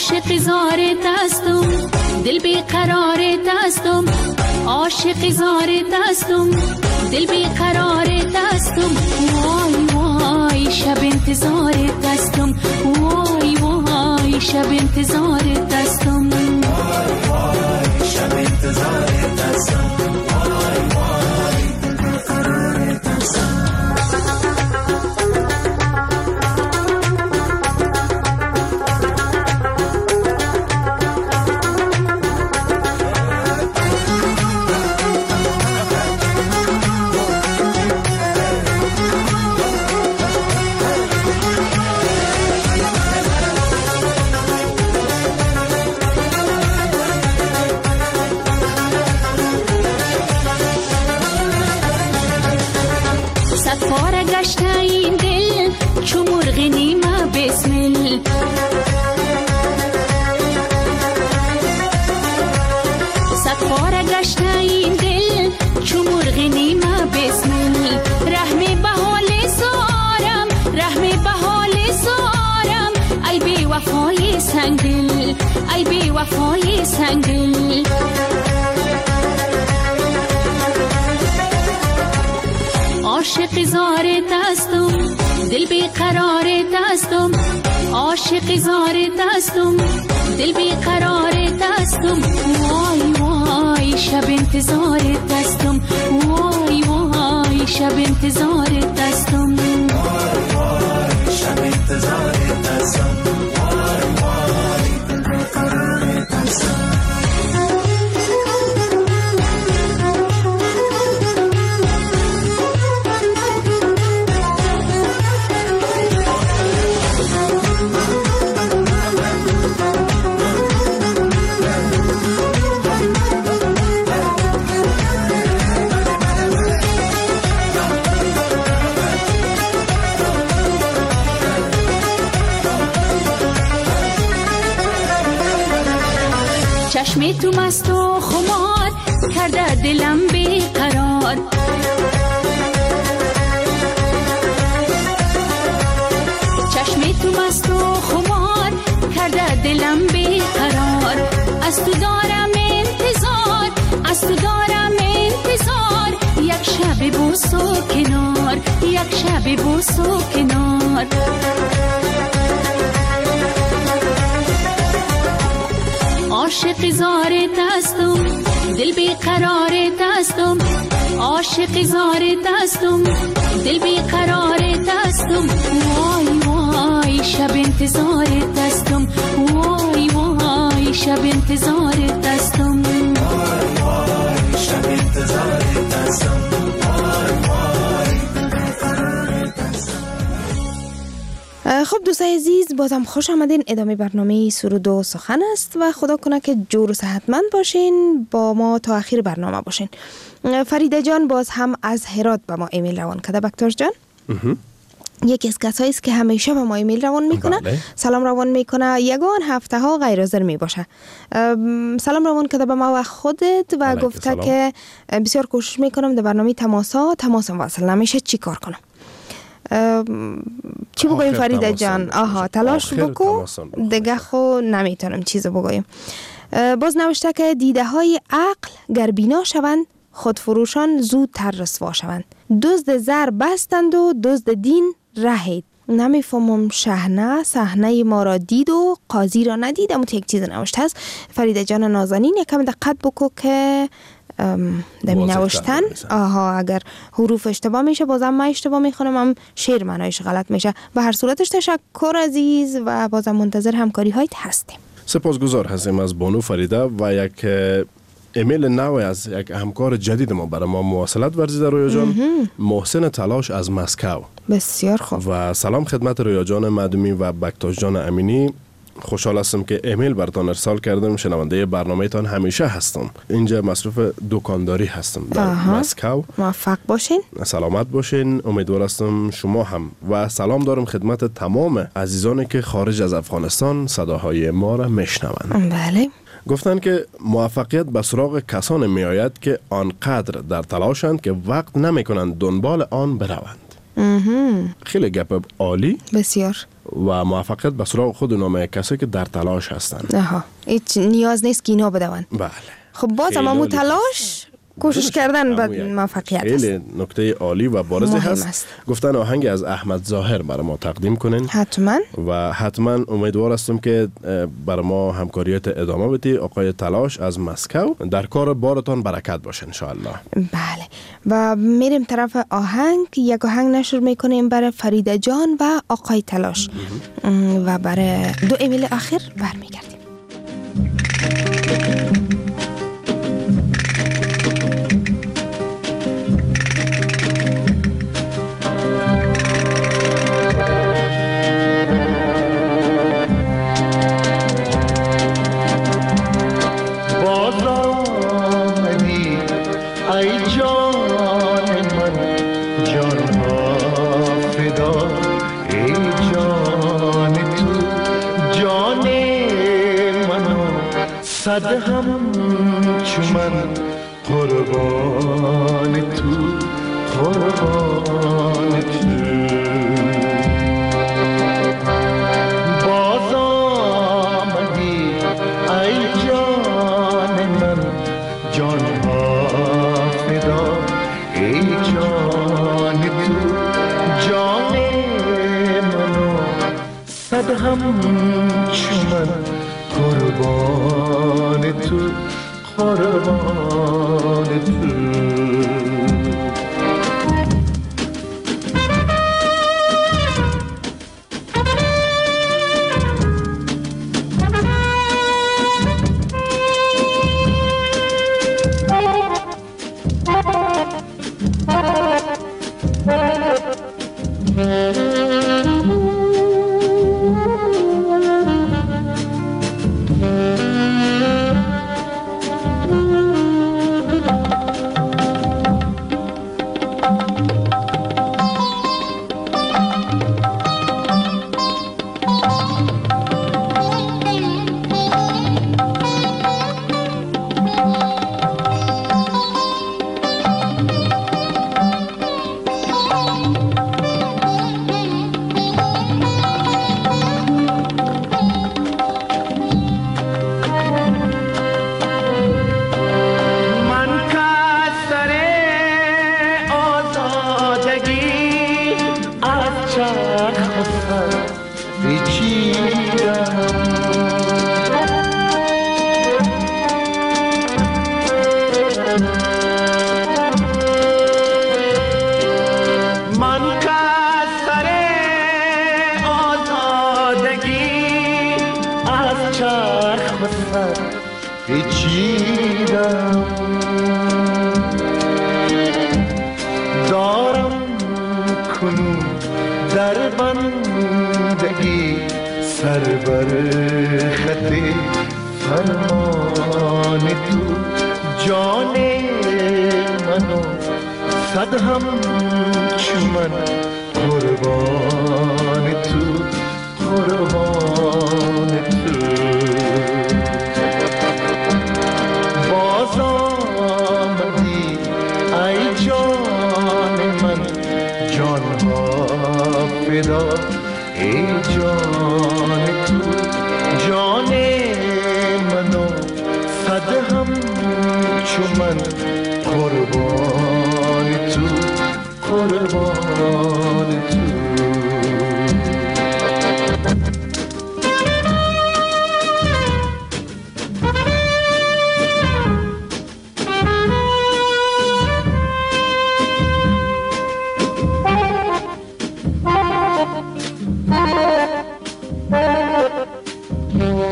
عاشق زارت هستم دل بی قرارت هستم عاشق زارت هستم دل بی قرارت هستم وای وای شب انتظارت هستم وای وای شب انتظارت هستم وای وای شب انتظارت هستم وای وای دل بی قرارت هستم سنگدل ای بی وفای سنگدل عاشق زارت هستم دل بی قرارت هستم عاشق زارت هستم دل بی قرارت هستم وای وای شب انتظارت هستم وای وای شب انتظارت هستم وای وای شب انتظارت هستم چشم تو مست و خمار کرده دلم بی قرار چشم تو مست و خمار کرده دلم بی قرار از تو دارم انتظار از تو دارم انتظار یک شب بوس و کنار یک شب بوس و کنار عاشق زارت هستم دل بی قرارت هستم عاشق زارت هستم دل بی قرارت هستم وای وای شب انتظارت هستم وای وای شب انتظارت هستم وای وای شب انتظارت هستم وای وای دل بی قرارت هستم.
خب دوستای عزیز بازم خوش آمدین. ادامه برنامه سرود و سخن است و خدا کنه که جور و صحتمند باشین، با ما تا آخر برنامه باشین. فریده جان باز هم از هرات به ما ایمیل روان کرده. بکتاش جان یکی از کسایی است که همیشه به ما ایمیل روان میکنه. بله. سلام روان میکنه، یگان هفته ها غیر حاضر میباشه. سلام روان کرده به ما و خودت و گفته سلام. که بسیار کوشش میکنم در برنامه تماسا تماسم وصل نمیشه، چی کار کنم؟ چی بگویم فریده جان؟ آها تلاش بکو دیگه خو نمیتونم چیز بگویم. باز نوشته که دیده های عقل گر بینا شوند خودفروشان زودتر رسوا شوند، دزد زر بستند و دزد دین رهید. نمیفهمم شهنه صحنه ما را دید و قاضی را ندید. اما یک چیز نوشته هست فریده جان نازنین، یکم دقت بکو که دمی نوشتن آها اگر حروف اشتباه میشه بازم من اشتباه میخونم، هم شعر معنایش غلط میشه. به هر صورتش تشکر عزیز و بازم منتظر همکاری هایت هستیم.
سپاسگزار هستیم از بانو فریده و یک ایمیل نو از یک همکار جدید ما برای ما مواصلت ورزیده رویا جان، محسن تلاش از مسکو.
بسیار خوب
و سلام خدمت رویا جان مدومی و بکتاش جان امینی. خوشحال هستم که ایمیل براتون ارسال کردم. شنونده برنامه تان همیشه هستم. اینجا مصروف دکانداری هستم در مسکو.
موفق باشین،
سلامت باشین. امیدوار هستم شما هم. و سلام دارم خدمت تمام عزیزانی که خارج از افغانستان صداهای ما را میشنوند.
بله.
گفتن که موفقیت به سراغ کسان می آید که آنقدر در تلاشند که وقت نمی کنند دنبال آن بروند. خیلی گپ عالی
بسیار.
و موفقیت به سراغ خود نامه کسی که در تلاش هستند.
آها، هیچ نیاز نیست که اینا بدون.
بله.
خب باز هم همون تلاش کوشش کردن به موفقیت است.
خیلی نکته عالی و بارزی هست. است. گفتن آهنگ از احمد ظاهر برای ما تقدیم کنین.
حتما.
و حتما امیدوار هستم که برای ما همکاریت ادامه بدی. آقای تلاش از مسکو، در کار بارتان برکت باشه ان شاء الله.
بله. و میریم طرف آهنگ. یک آهنگ نشر میکنیم برای فریده جان و آقای تلاش و برای دو ایمیل آخر برمیگردیم.
صد هم چمن قربان تو قربان تو باز آمدی ای جان من جان ها فدا ای جان تو جان منو صد هم چمن قربان تو قربان تو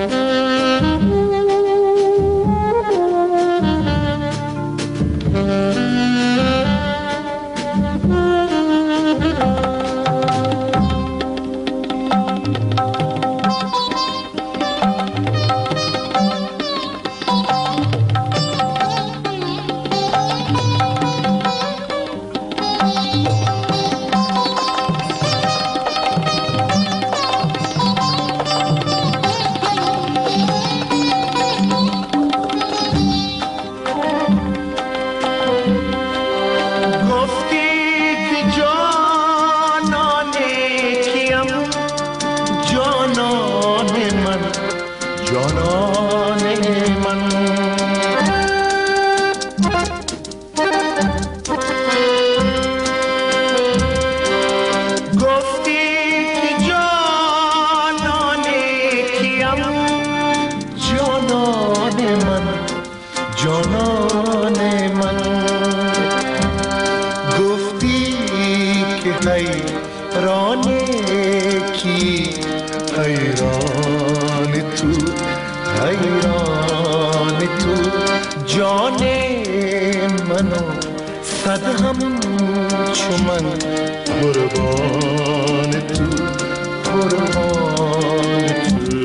Mm-hmm.
جانان من. صد هم چو من قربان تو، قربان تو.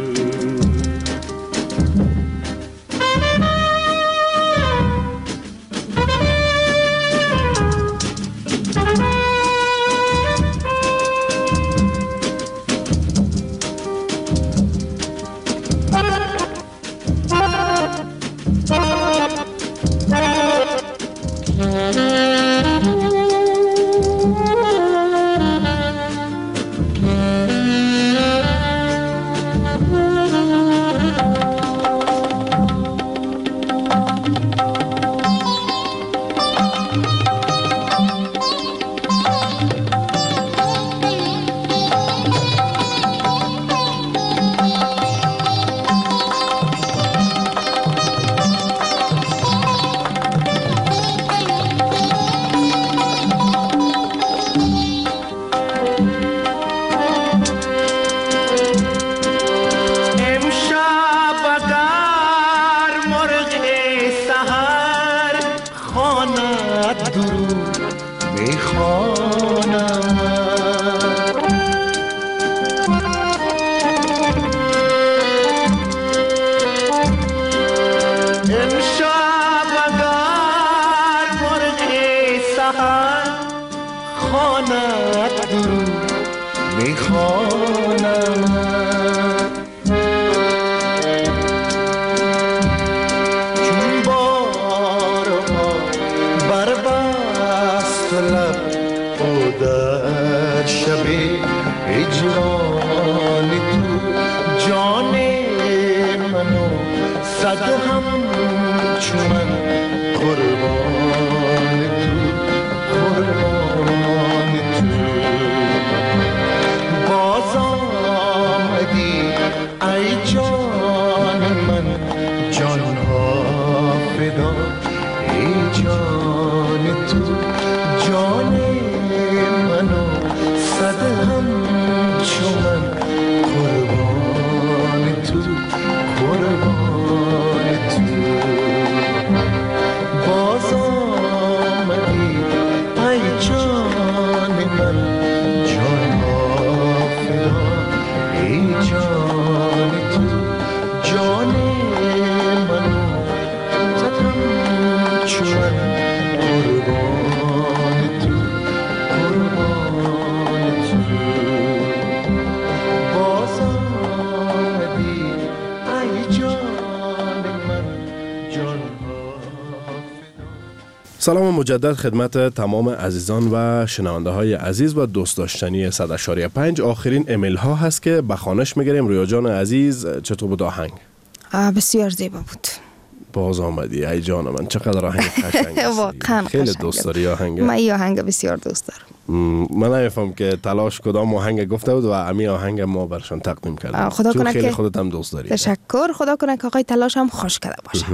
سلام مجدد خدمت تمام عزیزان و شنونده های عزیز و دوست داشتنی صد اشاریه پنج. آخرین ایمیل ها هست که به خوانش میگیریم. رویا جان عزیز چطور بود آهنگ؟
بسیار زیبا بود.
باز آمدی ای جان من، چقدر آهنگ قشنگ است.
واقعا
خیلی دوست داری آهنگ؟
من این آهنگ بسیار دوست دارم.
من نمیفهم که تلاش کدام آهنگ گفته بود و امی آهنگ ما برشان تقدیم کردیم.
خدا کنه
خیلی
که
خودت هم دوست داری.
تشکر. خدا کنه که آقای تلاش هم خوش کرده باشه.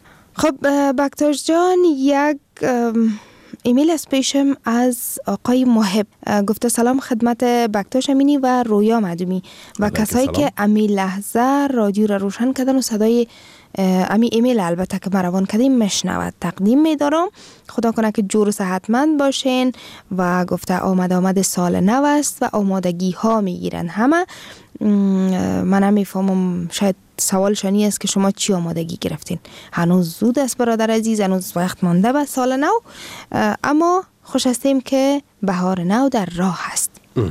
خب بکتاش جان، یک ایمیل از پیشم از آقای محب گفته سلام خدمت بکتاش امینی و رویا مدومی و کسایی که امی لحظه رادیو را روشن کردن و صدای امی ایمیل البته که مروان کردیم مشنود تقدیم میدارم. خدا کنه که جور و صحتمند باشین و گفته آمد آمد سال نو است و آمادگی ها میگیرن همه. من هم میفهمم شاید سوال شانی است که شما چی آمادگی گرفتین. هنوز زود است برادر عزیز، هنوز وقت مانده به سال نو، اما خوش هستیم که بهار نو در راه است.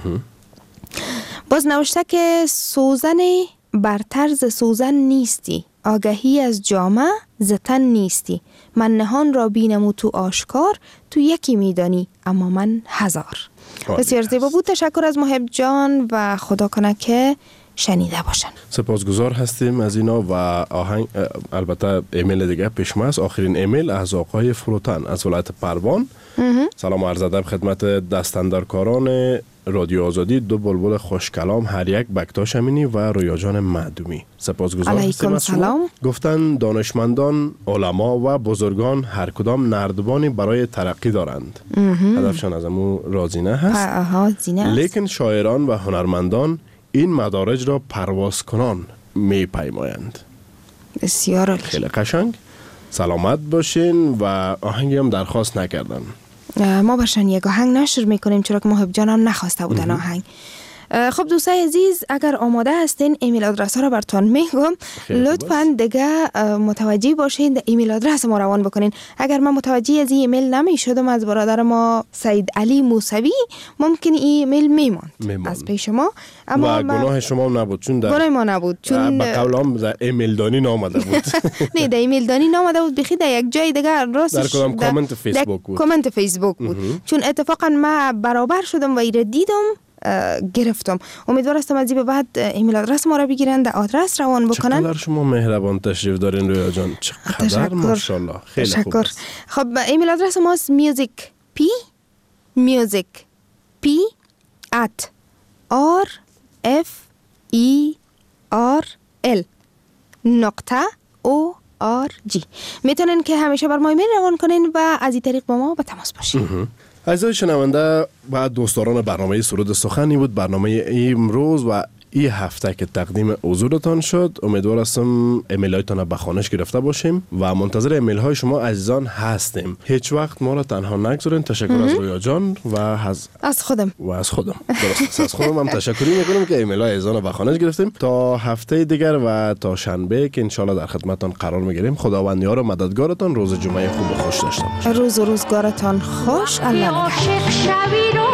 باز نوشته که سوزن بر طرز سوزن نیستی، آگهی از جامه زتن نیستی، من نهان را بینم و تو آشکار، تو یکی میدانی اما من هزار. بسیار زیبا بود. تشکر از محب جان و خدا کنه که شنیده باشن.
سپاسگزار هستیم از اینا و آهنگ البته ایمیل دیگه پیش ما است. آخرین ایمیل از آقای فروتن از ولایت پروان. سلام و عرض ادب خدمت دستاندرکاران رادیو آزادی، دو بلبل خوشکلام، هر یک بکتاش امینی و رویا جان معدومی. سپاسگزار هستیم از شما. گفتن دانشمندان، علما و بزرگان هر کدام نردبانی برای ترقی دارند. هدفشان از امو رازینه هست. لیکن شاعران و هنرمندان این مدارج را پرواز کنان می پیمایند.
بسیار
خیلی قشنگ. سلامت باشین و آهنگی هم درخواست نکردن.
ما برشان یک آهنگ نشر میکنیم چرا که محب جان هم نخواسته بودن آهنگ. خب دوستای عزیز اگر آماده هستین ایمیل آدرس ها رو براتون میگم، لطفاً دیگه متوجه باشین ایمیل آدرس ما روان بکنین. اگر من متوجه از این ایمیل نمی شدم از برادر ما سید علی موسوی، ممکن ایمیل میماند از پیش ما،
اما و گناه شما نبود چون در
گناه ما نبود چون
به قولم در ایمیل دانی نامده بود.
نه در ایمیل دانی نامده بود، بخی در یک جای دیگه راستش
در کدام کامنت فیسبوک بود.
کامنت فیسبوک بود. چون اتفاقا ما برابر شدم و ایره دیدم گرفتم. امیدوار هستم از این به بعد ایمیل آدرس ما را بگیرن، در آدرس روان بکنن.
چقدر شما مهربان تشریف دارین رویا جان، چقدر ماشاءالله، خیلی خوب است.
خب ایمیل آدرس ما است music p music p at r f e r l نقطه o r g. میتونین که همیشه بر ما ایمیل روان کنین و از این طریق با ما به تماس باشین.
عزیزای شنونده و دوستداران برنامه سرود سخنی بود برنامه امروز و این هفته که تقدیم حضورتان شد. امیدوار هستم ایمیل هایتان به خوانش گرفته باشیم و منتظر ایمیل های شما عزیزان هستیم. هیچ وقت ما را تنها نگذارین. تشکر از رویا جان و از
از خودم
و از خودم درست از خودم هم تشکری میکنم که ایمیل های عزیزان را به خوانش گرفتیم. تا هفته دیگر و تا شنبه که انشالله در خدمتتان قرار میگیریم. خداوند یار و مددگارتان. روز جمعه خوب و خوش داشته باشید.
روز و روزگارتان خوش. الله نگهدار.